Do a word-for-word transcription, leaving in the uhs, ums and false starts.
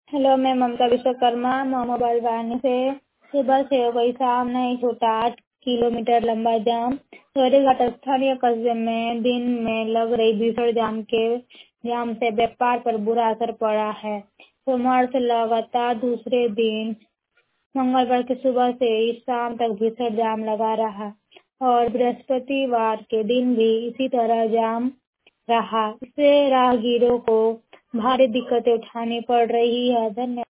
Hello, मैं ममता विश्वकर्मा मोमो बालवानी से। सुबह से हो गई शाम नहीं छूटा आठ किलोमीटर लंबा जाम। गौरीघाट स्थानीय कस्बे में दिन में लग रही भीषण जाम के जाम से व्यापार पर बुरा असर पड़ा है। सोमवार से लगातार दूसरे दिन मंगलवार की सुबह से इस शाम तक भीषण जाम लगा रहा और बृहस्पतिवार के दिन भी इसी तरह जाम रहा। इससे राहगीरों को भारी दिक्कतें उठानी पड़ रही है। धन्यवाद।